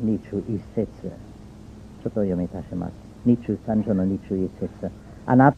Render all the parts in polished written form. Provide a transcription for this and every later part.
21節、ちょっと読みいたします。23章の21節。あなた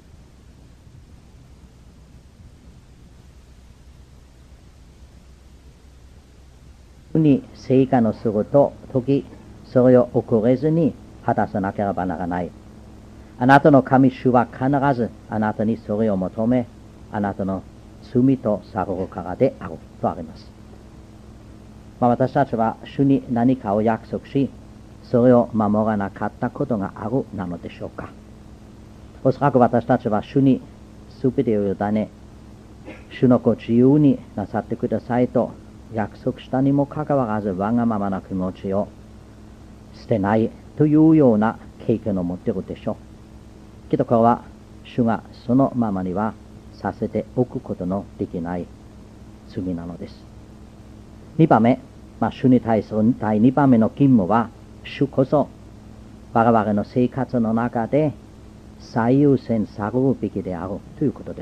に成果のすると時、それを遅れずに果たさなければならない。あなたの神主は必ずあなたにそれを求め、あなたの罪と探るからであるとあります。私たちは主に何かを約束し、それを守らなかったことがあるなのでしょうか。おそらく私たちは主にすべてを委ね、主のご自由になさってくださいと約束したにもかかわらず、わがままな気持ちを捨てないというような経験を持っているでしょう。けどこれは主がそのままにはさせておくことのできない罪なのです。2番目、主に対する第2番目の義務は、主こそ我々の生活の中で最優先されるべきであるということです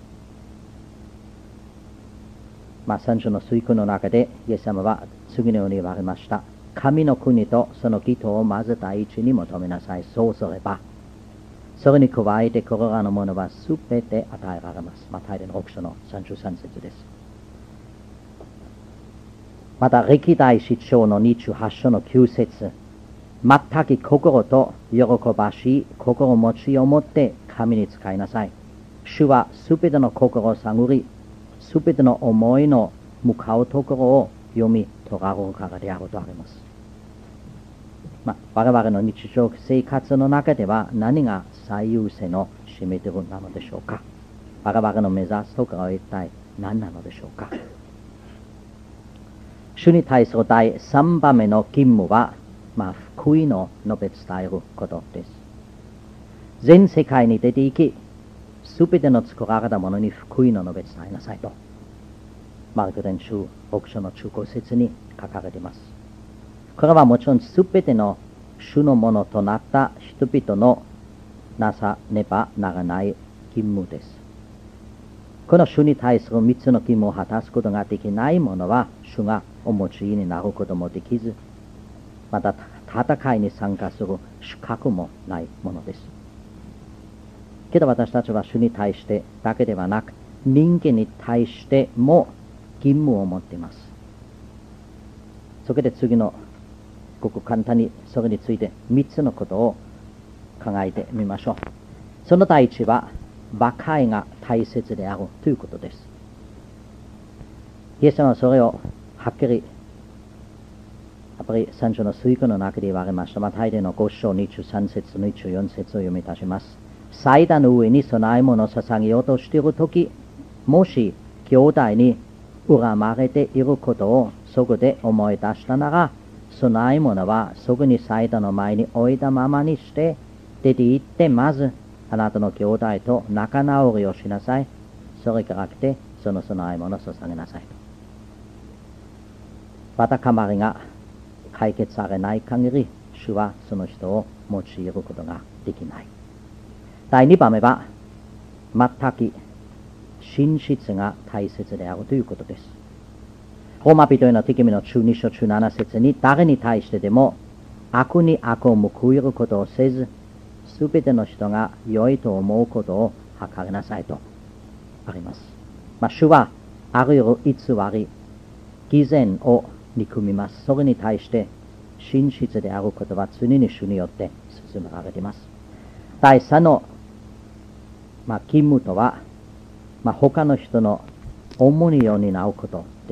。3章の水訓の中でイエス様は次のように言われました。神の国とその義とをまず第一に求めなさい。そうすればそれに加えてこれらのものはすべて与えられます。マタイの6章の33節です。また歴代史上の28章の9節、全く心と喜ばしい心持ちを持って神に仕えなさい。主はすべての心を探り、すべての思いの向かうところを読み取られるからであるとあります。我々の日常生活の中では何が最優先の占めているなのでしょうか。我々の目指すところは一体何なのでしょうか。主に対する第3番目の義務は、福音を述べ伝えることです。全世界に出て行き、すべての作られたものに福音を述べ伝えなさいと、マルコ伝書6章の中高節に書かれています。これはもちろんすべての主のものとなった人々のなさねばならない義務です。この主に対する3つの義務を果たすことができない者は、主がお持ちになることもできず、また戦いに参加する資格もないものです。けど私たちは主に対してだけではなく、人間に対しても義務を持っています。そこで次のごく簡単にそれについて3つのことを考えてみましょう。その第一は、和解が大切であるということです。イエス様はそれをはっきりやっぱり3章の水訓の中で言われました。マタイでの5章23節24節を読みいたします。祭壇の上に供え物を捧げようとしているとき、もし兄弟に恨まれていることをそこで思い出したなら、供え物はそこに祭壇の前に置いたままにして出て行って、まずあなたの兄弟と仲直りをしなさい。それから来てその供え物を捧げなさいと。わだかまりが解決されない限り、主はその人を用いることができない。第2番目は、全く真実が大切であるということです。ローマ人への手紙の12章17節に、誰に対してでも悪に悪を報いることをせず、すべての人が良いと思うことを図りなさいとあります。主はあらゆる偽り、偽善を憎みます。それに対して真実であることは常に主によって進められています。第3の、義務とは、他の人の重荷を担うことです。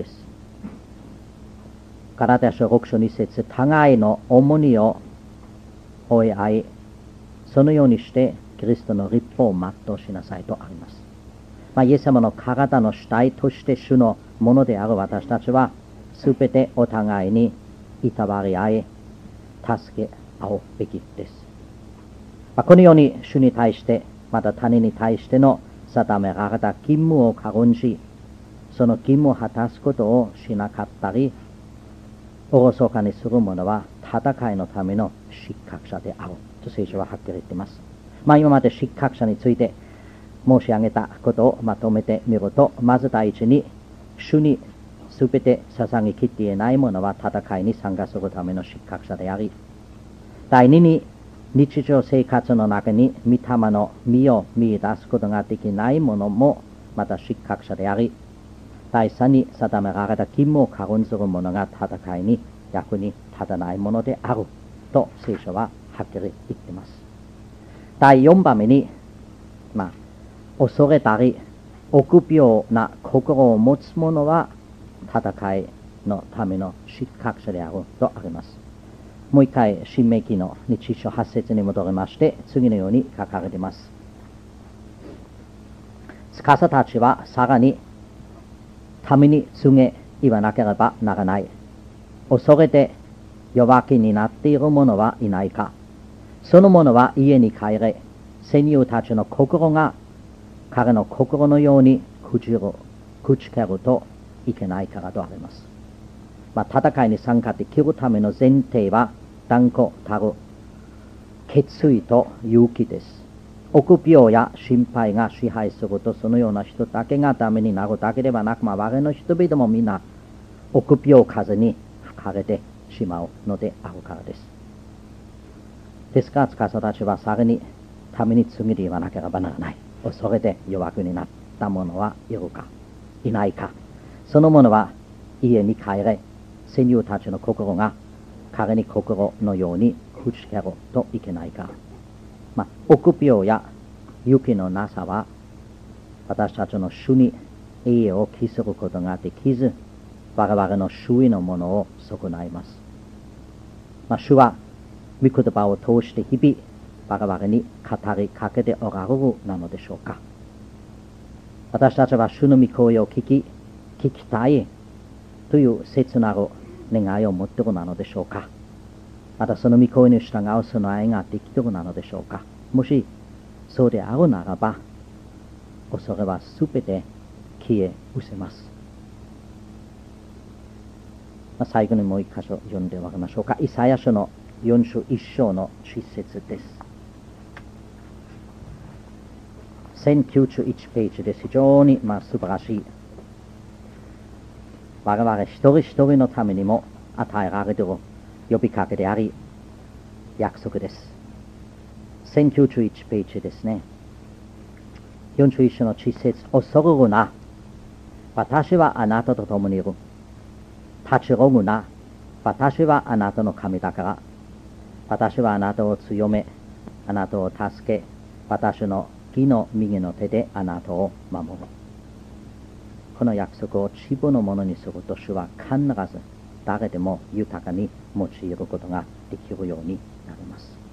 ガラテヤ書6章2節、互いの重荷を負い合い、そのようにしてキリストの律法を全うしなさいとあります。イエス様の体の主体として主のものである私たちは、すべてお互いにいたわり合い、助け合うべきです。このように主に対して、また他人に対しての定められた義務を軽んじ、その義務を果たすことをしなかったり、おろそかにする者は戦いのための失格者であると聖書ははっきり言っています。今まで失格者について申し上げたことをまとめてみると、まず第一に、主にすべて捧げきっていない者は戦いに参加するための失格者であり、第二に日常生活の中に御霊の実を見出すことができない者もまた失格者であり、第三に定められた義務を軽んずる者が戦いに役に立たないものであると聖書ははっきり言っています。第4番目に、恐れたり臆病な心を持つ者は戦いのための失格者であるとあります。もう一回、新明記の1章8節に戻りまして、次のように書かれています。司たちはさらに、民に告げ言わなければならない。恐れて弱気になっている者はいないか。その者は家に帰れ、戦友たちの心が彼の心のようにくじけるといけないからとあります。戦いに参加できるための前提は断固たる決意と勇気です。臆病や心配が支配すると、そのような人だけがダメになるだけではなく、我々の人々もみんな臆病風に吹かれてしまうのであるからです。ですから司たちはさらに民に告げて言わなければならない。恐れて弱くになった者はいるかいないか。その者は家に帰れ、戦友たちの心が彼に心のようにくじけるといけないか。臆病や勇気のなさは私たちの主に栄誉を期することができず、我々の周囲のものを損ないます。主は御言葉を通して日々我々に語りかけておられるなのでしょうか。私たちは主の御声を聞きたいという切なる願いを持っているなのでしょうか。またその御声に従う備えができているなのでしょうか。もしそうであるならば、恐れはすべて消え失せます。最後にもう一箇所読んでおきましょうか。イサヤ書の4章1章の10節です。1091ページです。非常に素晴らしい、我々一人一人のためにも与えられている呼びかけであり約束です。1091ページですね。41章の10節、恐るるな、私はあなたと共にいる。立ちろぐな、私はあなたの神だから。私はあなたを強め、あなたを助け、私の義の右の手であなたを守る。この約束を自分のものにすると、主は必ず誰でも豊かに用いることができるようになります。